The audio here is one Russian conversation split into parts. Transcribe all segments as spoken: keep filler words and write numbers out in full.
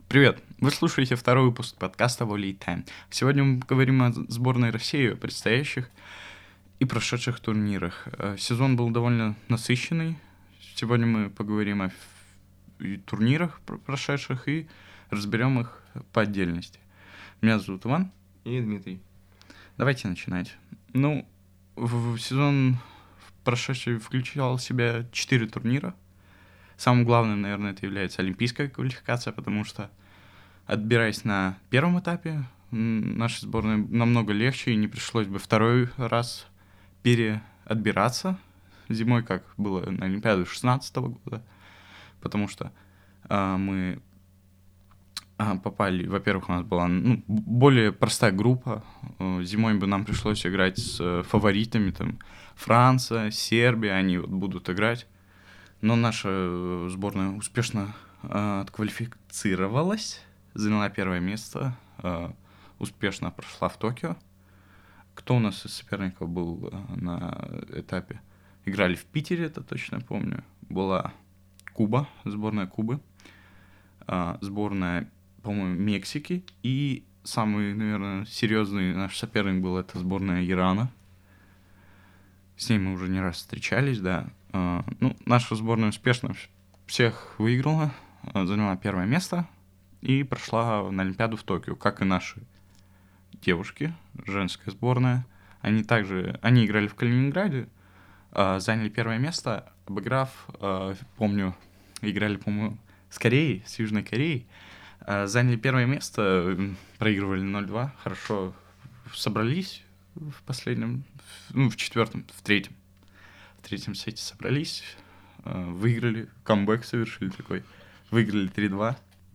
Привет! Вы слушаете второй выпуск подкаста Volley Time. Сегодня мы поговорим о сборной России, о предстоящих и прошедших турнирах. Сезон был довольно насыщенный. Сегодня мы поговорим о турнирах прошедших и разберем их по отдельности. Меня зовут Иван. И Дмитрий. Давайте начинать. Ну, в сезон прошедший включал в себя четыре турнира. Самым главным, наверное, это является олимпийская квалификация, потому что, отбираясь на первом этапе, нашей сборной намного легче, и не пришлось бы второй раз переотбираться зимой, как было на Олимпиаде шестнадцатого года, потому что а, мы а, попали, во-первых, у нас была ну, более простая группа, зимой бы нам пришлось играть с фаворитами, там, Франция, Сербия, они вот будут играть. Но наша сборная успешно э, отквалифицировалась, заняла первое место, э, успешно прошла в Токио. Кто у нас из соперников был э, на этапе? Играли в Питере, это точно помню. Была Куба, сборная Кубы, э, сборная, по-моему, Мексики. И самый, наверное, серьезный наш соперник был это сборная Ирана. С ней мы уже не раз встречались, да. Uh, ну, наша сборная успешно всех выиграла, заняла первое место и прошла на Олимпиаду в Токио, как и наши девушки, женская сборная. Они также, они играли в Калининграде, uh, заняли первое место, обыграв, uh, помню, играли, по-моему, с Кореей, с Южной Кореей, uh, заняли первое место, проигрывали ноль-два, хорошо собрались в последнем, ну, в четвертом, в третьем. В третьем сете собрались, выиграли, камбэк совершили такой, выиграли три-два.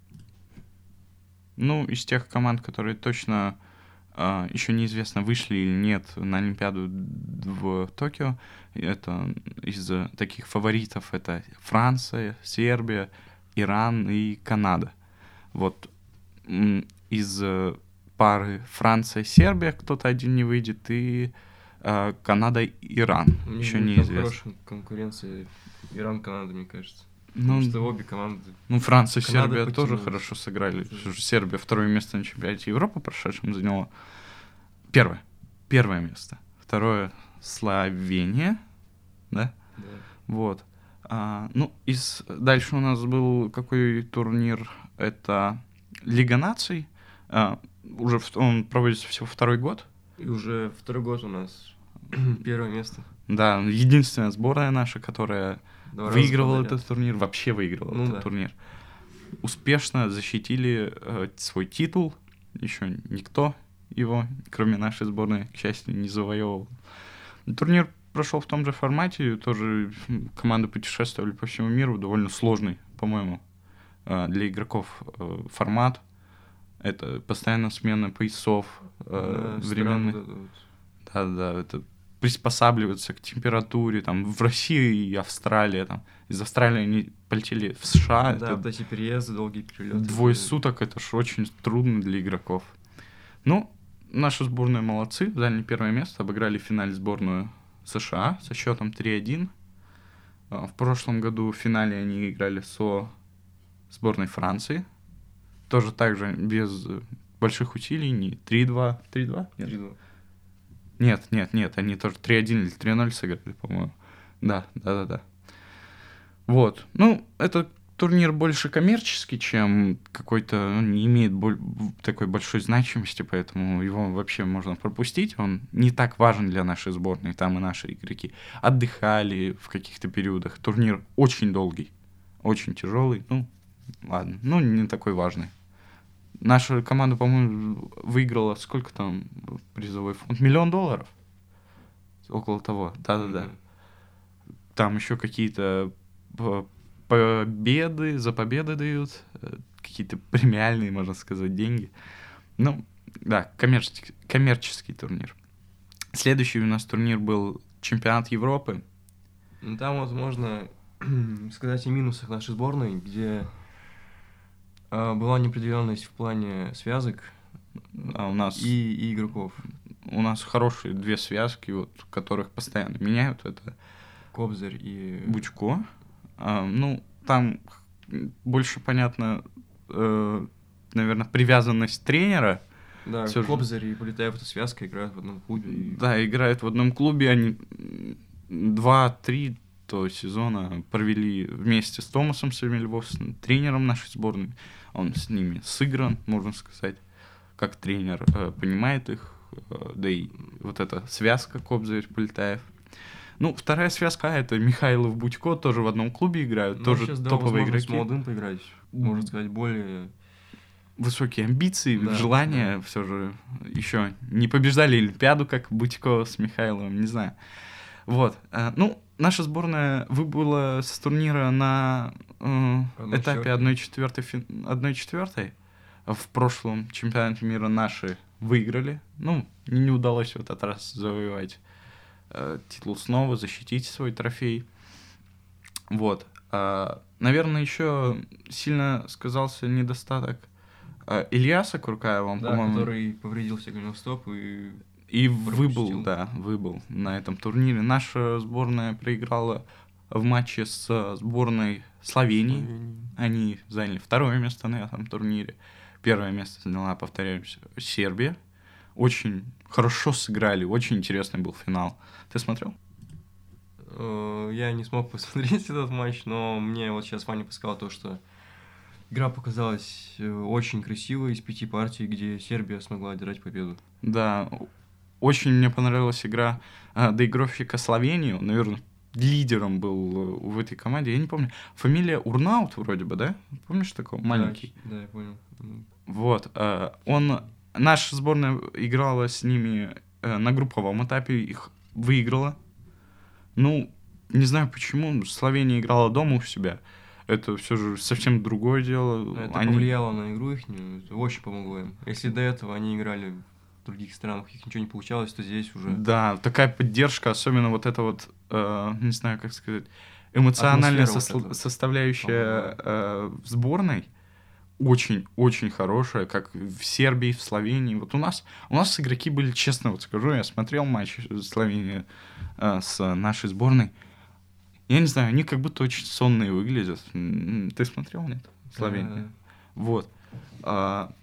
Ну, из тех команд, которые точно э, еще неизвестно, вышли или нет на Олимпиаду в Токио, это из таких фаворитов это Франция, Сербия, Иран и Канада. Вот из пары Франция-Сербия кто-то один не выйдет, и Канада, Иран. Мне еще не неизвестно. Хорошая конкуренция Иран-Канада, мне кажется. Ну, Потому что обе команды... Ну, Франция и Канада Сербия потянулась. тоже хорошо сыграли. Сербия второе место на чемпионате Европы прошедшем заняла. Первое. Первое место. Второе Словения. Да? Да. Вот. А, ну, из... Дальше у нас был какой турнир? Это Лига наций. А, уже в... Он проводится всего второй год. И уже второй год у нас первое место. Да, единственная сборная наша, которая Два выигрывала этот турнир, вообще выигрывала ну, этот да. турнир. Успешно защитили э, свой титул. Еще никто его, кроме нашей сборной, к счастью, не завоевывал. Турнир прошел в том же формате, тоже команды путешествовали по всему миру, довольно сложный, по-моему, э, для игроков э, формат. Это постоянно смена поясов, э, да, временных. Да-да, это приспосабливаться к температуре, там, в России и Австралии, там, из Австралии они полетели в США. Да, это вот эти переезды, долгие перелеты. Двое суток, это ж очень трудно для игроков. Ну, наша сборная молодцы, заняли первое место, обыграли в финале сборную США со счетом три-один. В прошлом году в финале они играли со сборной Франции. Тоже так же, без больших усилий, не три-два. три-два? Нет. три-два. Нет, нет, нет, они тоже три-один или три-ноль сыграли, по-моему. Да, да-да-да. Вот. Ну, этот турнир больше коммерческий, чем какой-то... Он не имеет боль... такой большой значимости, поэтому его вообще можно пропустить. Он не так важен для нашей сборной. Там и наши игроки отдыхали в каких-то периодах. Турнир очень долгий, очень тяжелый. Ну, ладно, ну, не такой важный. Наша команда, по-моему, выиграла сколько там призовой фонд? Миллион долларов? Около того, да-да-да. Mm-hmm. Там еще какие-то победы, за победы дают, какие-то премиальные, можно сказать, деньги. Ну, да, коммерческий, коммерческий турнир. Следующий у нас турнир был чемпионат Европы. Ну, там вот можно сказать о минусах нашей сборной, где... Была неопределенность в плане связок а у нас и, и игроков. У нас хорошие две связки, вот, которых постоянно меняют. Это Кобзарь и Бучко. А, ну, там больше понятно, э, наверное, привязанность тренера. Да, Всё же- Кобзарь и Полетаев, эта связка, играют в одном клубе. и- Да, играют в одном клубе. Они два-три то сезона провели вместе с Томасом Савельевым, тренером нашей сборной. Он с ними сыгран, можно сказать, как тренер, э, понимает их. э, Да и вот эта связка Кобзарь-Полетаев. Ну, вторая связка — это Михайлов, Будько, тоже в одном клубе играют, Ну, тоже сейчас дал топовые возможность игроки. молодым поиграть, можно сказать, более... Высокие амбиции, Да, желания, все же еще не побеждали Олимпиаду, как Будько с Михайловым, не знаю. Вот. э, Ну, наша сборная выбыла с турнира на э, Одной этапе четвертой. одной четвертой. В прошлом чемпионате мира наши выиграли. Ну, не удалось в этот раз завоевать э, титул снова, защитить свой трофей. Вот. А, наверное, еще сильно сказался недостаток э, Ильяса Куркаева, он, Да, по-моему, который повредил себе голеностоп и... и пропустил. выбыл, да, выбыл на этом турнире. Наша сборная проиграла в матче с сборной Словении. Они заняли второе место на этом турнире. Первое место заняла, повторяюсь, Сербия. Очень хорошо сыграли, очень интересный был финал. Ты смотрел? Э, Я не смог посмотреть этот матч, но мне вот сейчас Ваня подсказал то, что игра показалась э, очень красивой из пяти партий, где Сербия смогла одержать победу. Да, очень мне понравилась игра а, доигровщика Словении. Он, наверное, лидером был э, в этой команде. Я не помню. Фамилия Урнаут вроде бы, да? Помнишь такого? Маленький. Да, да, я понял. Ну, Вот. э, Он... Наша сборная играла с ними э, на групповом этапе, их выиграла. Ну, не знаю почему, Словения играла дома у себя. Это все же совсем другое дело. Это Они- повлияло на игру их, это очень помогло им. Если до этого они играли в других странах, у них ничего не получалось, то здесь уже... Да, такая поддержка, особенно вот эта вот, э, не знаю, как сказать, эмоциональная Атмосфера вот сосл- эта. составляющая э, в сборной очень-очень хорошая, как в Сербии, в Словении. Вот у нас, у нас игроки были, честно вот скажу, я смотрел матч Словении э, с нашей сборной. Я не знаю, они как будто очень сонные выглядят. М, Ты смотрел, нет? Словения. Да. Вот. А,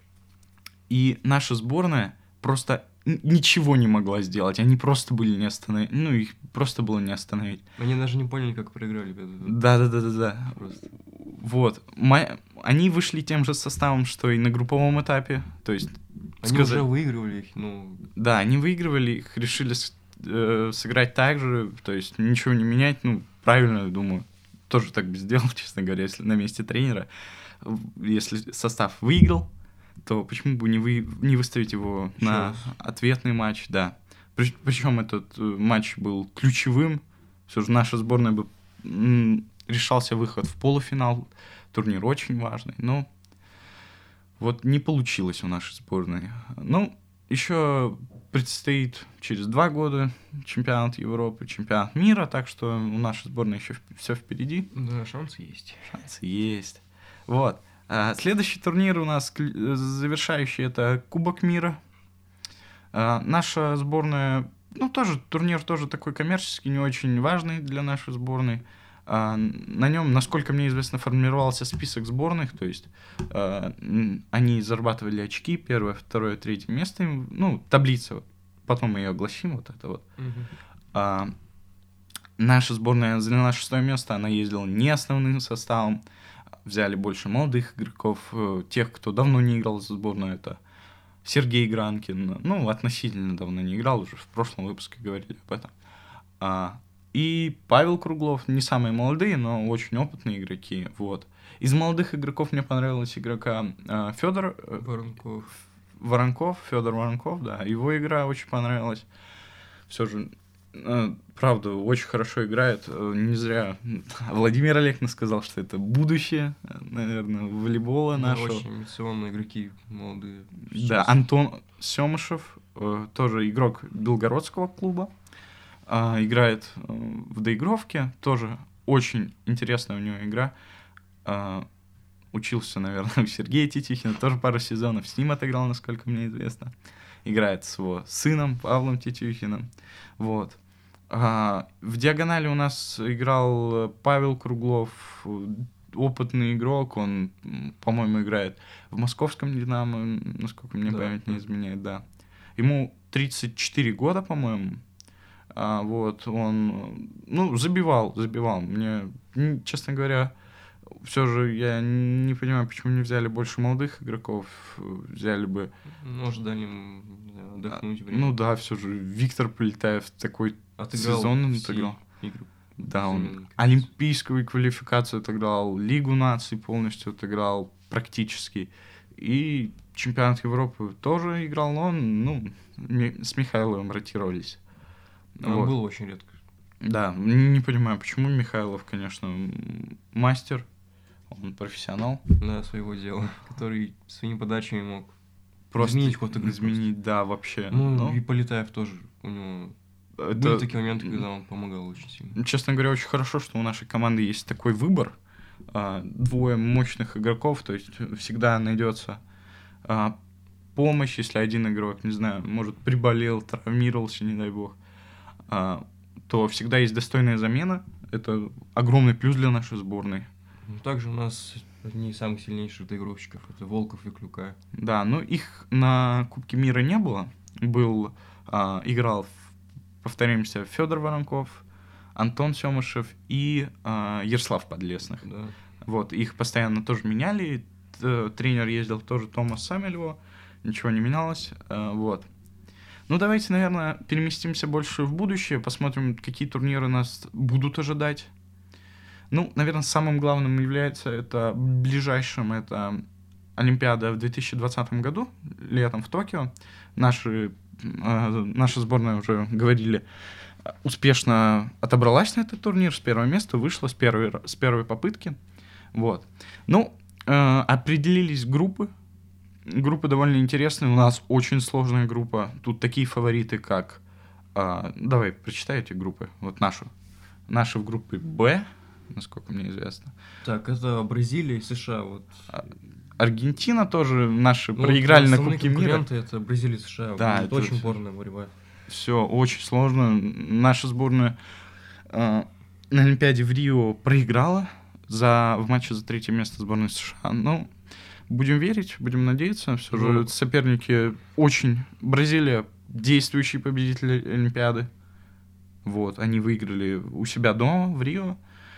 И наша сборная просто н- ничего не могла сделать. Они просто были не остановить. Ну, их просто было не остановить. Они даже не поняли, как проиграли эту- Да-да-да-да-да. Просто. Вот. Ма- Они вышли тем же составом, что и на групповом этапе. То есть, Они сказать- уже выигрывали их, ну... да, они выигрывали, их решили с- э, сыграть так же, то есть ничего не менять. Ну, правильно, я думаю. Тоже так бы сделал, честно говоря, если на месте тренера. В- Если состав выиграл, то почему бы не, вы, не выставить его Ещё на раз. ответный матч, да. Причем этот э, матч был ключевым. Все же наша сборная бы м, решался выход в полуфинал. Турнир очень важный. Но вот не получилось у нашей сборной. Ну, еще предстоит через два года чемпионат Европы, чемпионат мира, так что у нашей сборной еще все впереди. Да, шансы есть. Шансы есть. Вот. А, следующий турнир у нас кл- завершающий — это Кубок мира. А, наша сборная, ну, тоже турнир тоже такой коммерческий, не очень важный для нашей сборной. А, на нем, насколько мне известно, формировался список сборных, то есть а, м, они зарабатывали очки, первое, второе, третье место, им, ну, таблица, вот. Потом мы ее огласим, вот это вот. А, наша сборная заняла шестое место, она ездила не основным составом, взяли больше молодых игроков, э, тех, кто давно не играл за сборную, это Сергей Гранкин, ну, относительно давно не играл, уже в прошлом выпуске говорили об этом. А, и Павел Круглов, не самые молодые, но очень опытные игроки, вот. Из молодых игроков мне понравилась игрока э, Федор э, Воронков. Воронков, Федор Воронков, да, его игра очень понравилась. Все же, э, правда, очень хорошо играет. Э, Не зря Владимир Олегна сказал, что это будущее, э, наверное, волейбола Да, нашего. очень амбиционные игроки, молодые. Да, Сейчас. Антон Семышев, э, тоже игрок Белгородского клуба, э, играет э, в доигровке, тоже очень интересная у него игра. Э, Учился, наверное, у Сергея Тетюхина, тоже пару сезонов с ним отыграл, насколько мне известно. Играет с его сыном Павлом Тетюхиным. Вот. А, в диагонали у нас играл Павел Круглов, опытный игрок, он, по-моему, играет в московском «Динамо», насколько мне Да. память не изменяет, да. Ему тридцать четыре года, по-моему. А, вот, он, ну, забивал, забивал. Мне, честно говоря, все же я не понимаю, почему не взяли больше молодых игроков, взяли бы... Может, дали им отдохнуть время. Ну да, все же Виктор Полетаев такой Отыграл сезон он все отыграл. игры. Да, он Замены, олимпийскую квалификацию отыграл, Лигу наций полностью отыграл практически. И чемпионат Европы тоже играл, но он, ну, с Михайловым ротировались. Он Вот. был очень редко. Да, не понимаю, почему Михайлов, конечно, мастер, он профессионал. Да, своего дела, который своими подачами мог Просто изменить ход игры. изменить, да, вообще. Ну, Но и Полетаев тоже, у него это, были такие моменты, когда он помогал очень сильно. честно говоря, очень хорошо, что у нашей команды есть такой выбор. А, двое мощных игроков, то есть всегда найдется а, помощь, если один игрок, не знаю, может, приболел, травмировался, не дай бог, а, то всегда есть достойная замена. Это огромный плюс для нашей сборной. Ну, также у нас одни из самых сильнейших доигровщиков, это Волков и Клюка. Да, но их на Кубке мира не было. Был, а, играл, повторимся, Федор Воронков, Антон Семышев и а, Ярослав Подлесных. Да. Вот, их постоянно тоже меняли. Т- Тренер ездил тоже Томас Самельво, ничего не менялось. а, Вот. Ну, давайте, наверное, переместимся больше в будущее, посмотрим, какие турниры нас будут ожидать. Ну, наверное, самым главным является это ближайшим, это Олимпиада в две тысячи двадцатом году, летом в Токио. Наши, э, наша сборная, уже говорили, успешно отобралась на этот турнир с первого места, вышла с первой, с первой попытки. Вот. Ну, э, определились группы. Группы довольно интересные. У нас очень сложная группа. Тут такие фавориты, как... Э, давай, прочитай эти группы. Вот нашу. Наша в группе «Б», насколько мне известно. Так, это Бразилия и США. Вот. Аргентина тоже наши Ну, проиграли на основные Кубке мира. конкуренты это Бразилия и США. Да, это это очень всё. упорная борьба. Все очень сложно. Наша сборная э, на Олимпиаде в Рио проиграла за, в матче за третье место сборной США. Ну, будем верить, будем надеяться. Все же Ну. соперники очень... Бразилия действующий победитель Олимпиады. Вот, они выиграли у себя дома в Рио.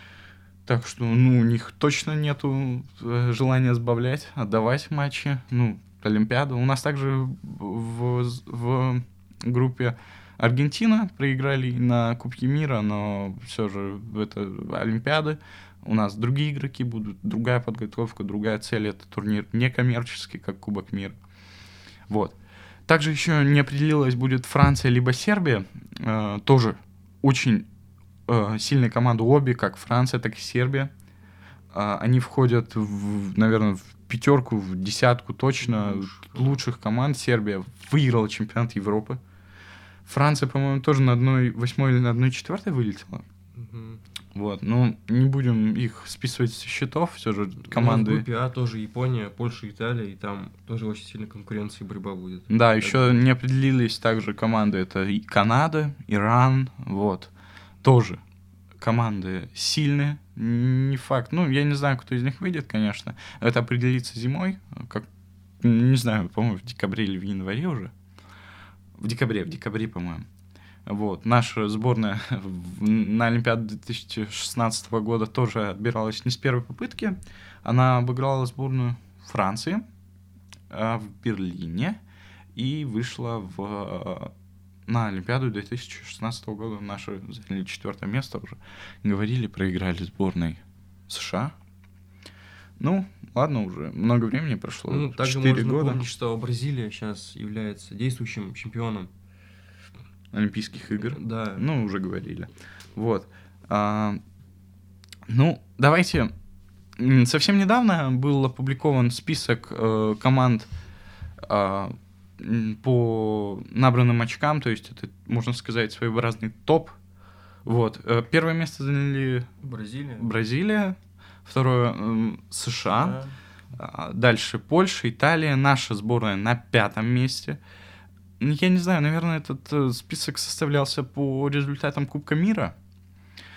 Так что, ну, у них точно нету э, желания сбавлять, отдавать матчи. Ну, Олимпиаду. У нас также в, в группе Аргентина проиграли на Кубке мира, но все же это Олимпиады. У нас другие игроки будут, другая подготовка, другая цель. Это турнир некоммерческий, как Кубок мира. Вот. Также еще не определилась, будет Франция либо Сербия. Э, тоже очень э, сильные команды, обе, как Франция, так и Сербия. Э, они входят, в, наверное, в пятерку, в десятку точно Лучше. лучших команд. Сербия выиграла чемпионат Европы. Франция, по-моему, тоже на одной восьмой или на одной четвертой вылетела. Мгм. Вот, ну, не будем их списывать со счетов, все же У нас в команды... группе А тоже Япония, Польша, Италия, и там тоже очень сильная конкуренция и борьба будет. Да, Так еще что- не определились также команды, это и Канада, Иран, вот, тоже команды сильные, не факт, ну, я не знаю, кто из них выйдет, конечно, это определится зимой, как, не знаю, по-моему, в декабре или в январе уже, в декабре, в декабре, по-моему. Вот. Наша сборная в- на Олимпиаду две тысячи шестнадцатого года тоже отбиралась не с первой попытки. Она обыграла сборную Франции а, в Берлине и вышла в, на Олимпиаду две тысячи шестнадцатого года. Наши заняли четвертое место уже. Говорили, проиграли сборной США. Ну, ладно, уже много времени прошло. Ну, также четыре можно года напомнить, что Бразилия сейчас является действующим чемпионом. Олимпийских игр. Да. Ну, уже говорили. Вот. А, ну, давайте... М, Совсем недавно был опубликован список э, команд а, м, по набранным очкам, то есть это, можно сказать, своеобразный топ. Вот. Э, Первое место заняли Бразилия. Бразилия, второе м, США, Да. а, дальше Польша, Италия, наша сборная на пятом месте. Ну, я не знаю, наверное, этот э, список составлялся по результатам Кубка мира.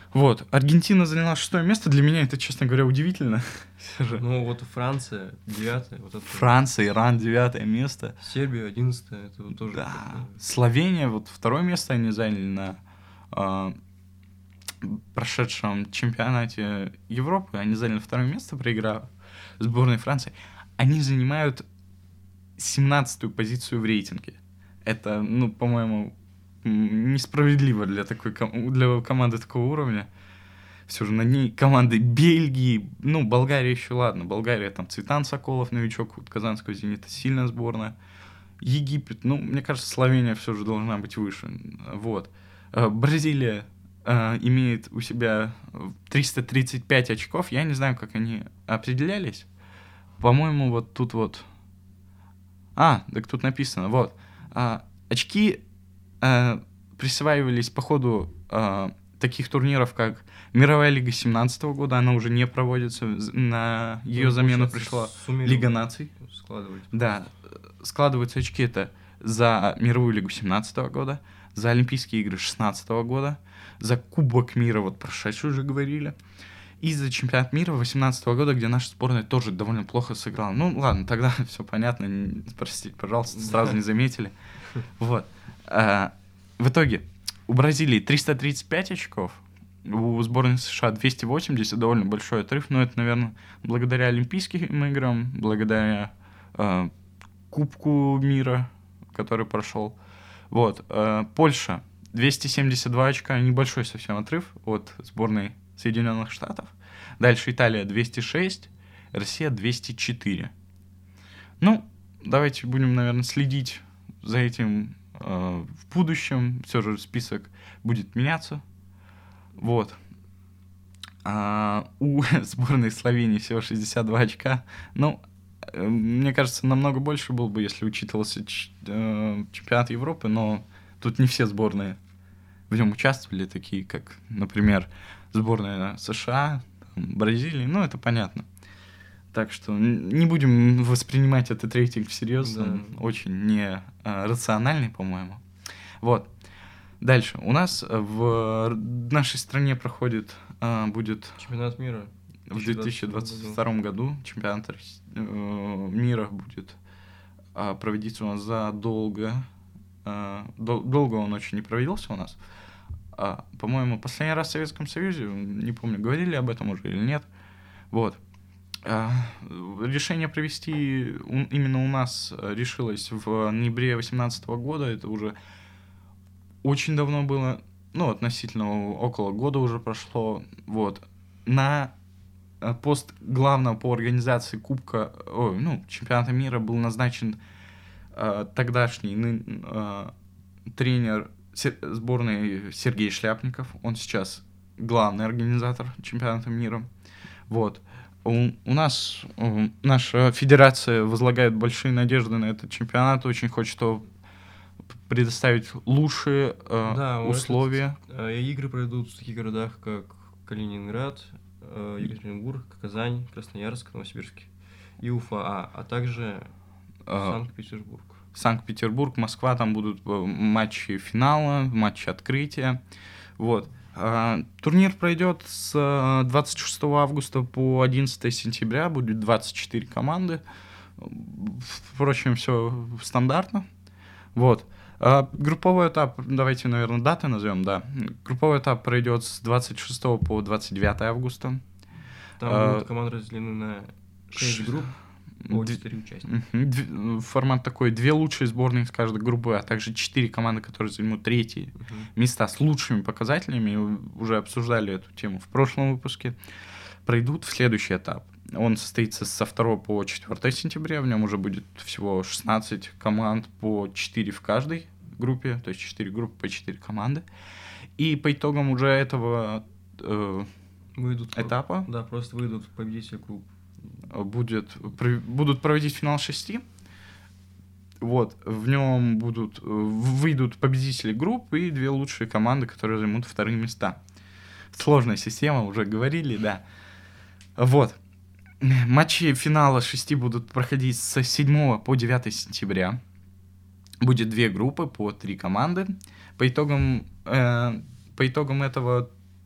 Вот, Аргентина заняла шестое место. Для меня это, честно говоря, удивительно. Ну, вот Франция девятое. Вот это... Франция, Иран девятое место. Сербия одиннадцатое. Это вот тоже... Да. как-то- Словения, вот второе место они заняли на э, прошедшем чемпионате Европы. Они заняли второе место, проиграв сборной Франции. Они занимают семнадцатую позицию в рейтинге. Это, ну, по-моему, м, несправедливо для такой ком- для команды такого уровня. Все же на ней команды Бельгии, ну, Болгария еще ладно. Болгария, там, Цветан Соколов, новичок вот Казанского «Зенита», сильная сборная. Египет, ну, мне кажется, Словения все же должна быть выше. Вот. Э, Бразилия э, имеет у себя триста тридцать пять очков. Я не знаю, как они определялись. По-моему, вот тут вот... А, так тут написано, вот. А, очки э, присваивались по ходу э, таких турниров, как Мировая лига семнадцатого года, она уже не проводится, з- на ее Ну, замену получается, пришла суммировать, Лига наций. складывать. Да, э, складываются очки это за Мировую лигу семнадцатого года, за Олимпийские игры шестнадцатого года, за Кубок мира, вот прошедший уже говорили, и за чемпионат мира восемнадцатого года, где наша сборная тоже довольно плохо сыграла. Ну, ладно, тогда все понятно, н- простите, пожалуйста, сразу не заметили. Вот. А, в итоге у Бразилии триста тридцать пять очков, у сборной США двести восемьдесят, довольно большой отрыв, но это, наверное, благодаря Олимпийским играм, благодаря э, Кубку мира, который прошел. Вот. э, Польша двести семьдесят два очка, небольшой совсем отрыв от сборной Соединенных Штатов. Дальше Италия двести шесть, Россия двести четыре. Ну, давайте будем, наверное, следить за этим э, в будущем. Все же список будет меняться. Вот. А у сборной Словении всего шестьдесят два очка. Ну, э, мне кажется, намного больше было бы, если учитывался ч- э, чемпионат Европы, но тут не все сборные в нем участвовали, такие как, например, сборная США, там, Бразилии, ну, это понятно. Так что н- не будем воспринимать этот рейтинг всерьез, Да. он очень не а, рациональный, по-моему. Вот. Дальше. У нас в нашей стране проходит, а, будет Чемпионат мира. в две тысячи двадцать втором году чемпионат Рос- э, мира будет а, проводиться у нас задолго. а, дол- долго он очень не проводился у нас. А, по-моему, последний раз в Советском Союзе, не помню, говорили об этом уже или нет. Вот. А, решение провести у- именно у нас э, решилось в ноябре две тысячи восемнадцатого года. Это уже очень давно было, ну, относительно около года уже прошло. Вот. На э, пост главного по организации Кубка, ой, ну, чемпионата мира был назначен э, тогдашний ны- э, тренер се- сборной Сергей Шляпников. Он сейчас главный организатор чемпионата мира. Вот. У, у нас э, наша федерация возлагает большие надежды на этот чемпионат, очень хочет его п- предоставить лучшие э, Да, вот условия. этот, э, игры пройдут в таких городах, как Калининград, э, Екатеринбург, Казань, Красноярск, Новосибирск и Уфа, а, а также Э, Санкт-Петербург. Санкт-Петербург, Москва, там будут э, матчи финала, матчи открытия. Вот. А, турнир пройдет с э, двадцать шестого августа по одиннадцатого сентября, будет двадцать четыре команды. Впрочем, все стандартно. Вот. А, групповой этап, давайте, наверное, даты назовем, да. Групповой этап пройдет с двадцать шестого по двадцать девятого августа. Там А, будут команды разделены на шесть ш- групп по Д- четыре участника. Мгм. Дв- Формат такой: две лучшие сборные из каждой группы, а также четыре команды, которые займут третьи Мгм. места с лучшими показателями. И уже обсуждали эту тему в прошлом выпуске. Пройдут в следующий этап. Он состоится со второго по четвёртого сентября. В нем уже будет всего шестнадцать команд по четыре в каждой группе, то есть четыре группы по четыре команды. И по итогам уже этого э, Выйдут, этапа да, просто выйдут победители групп. будет, пров- будут проводить финал шести. Вот, в нем будут, э, выйдут победители групп и две лучшие команды, которые займут вторые места. Сложная система, уже говорили, да. Вот. Матчи финала шести будут проходить с седьмого по девятого сентября. Будет две группы по три команды. По итогам, э, по итогам этого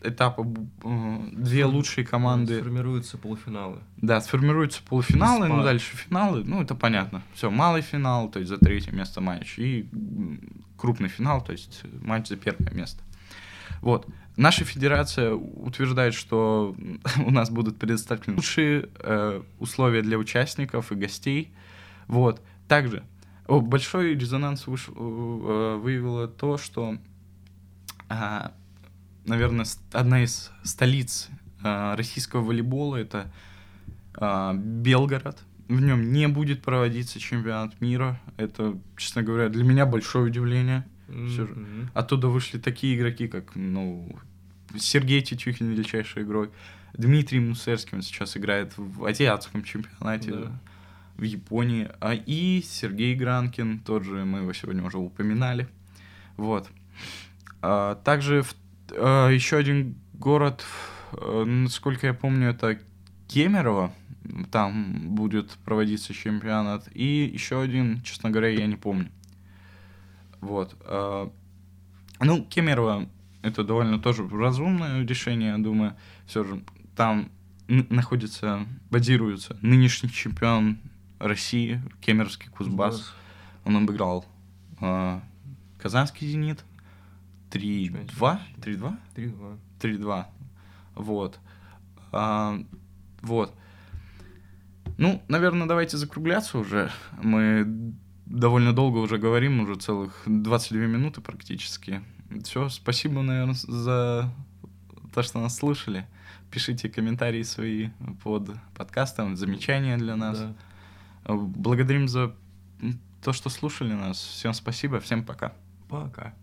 этапа э, две лучшие команды. Сформируются полуфиналы. Да, сформируются полуфиналы, Спа. ну дальше финалы, ну это понятно. Все, малый финал, то есть за третье место матч, и крупный финал, то есть матч за первое место. Вот. Наша федерация утверждает, что у нас будут предоставлены лучшие э, условия для участников и гостей. Вот. Также о, большой резонанс выш, э, выявило то, что, э, наверное, одна из столиц э, российского волейбола — это э, Белгород. В нем не будет проводиться чемпионат мира. Это, честно говоря, для меня большое удивление. Mm-hmm. Оттуда вышли такие игроки, как, ну, Сергей Тетюхин, величайший игрок, Дмитрий Мусерский, он сейчас играет в азиатском чемпионате, да. в Японии, а и Сергей Гранкин, тот же, мы его сегодня уже упоминали. Вот. А, также в, а, еще один город, а, насколько я помню, это Кемерово, там будет проводиться чемпионат, и еще один, честно говоря, я не помню. Вот. Ну, Кемерово — это довольно тоже разумное решение, я думаю. Все же там н- находится, базируется нынешний чемпион России, кемеровский Кузбасс. Кузбасс. Он обыграл э, казанский «Зенит» три два. три два? три два. три два. Вот. А, вот. Ну, наверное, давайте закругляться уже. Мы довольно долго уже говорим, уже целых двадцать две минуты практически. Все, спасибо, наверное, за то, что нас слушали. Пишите комментарии свои под подкастом, замечания для нас. Да. Благодарим за то, что слушали нас. Всем спасибо, всем пока. Пока.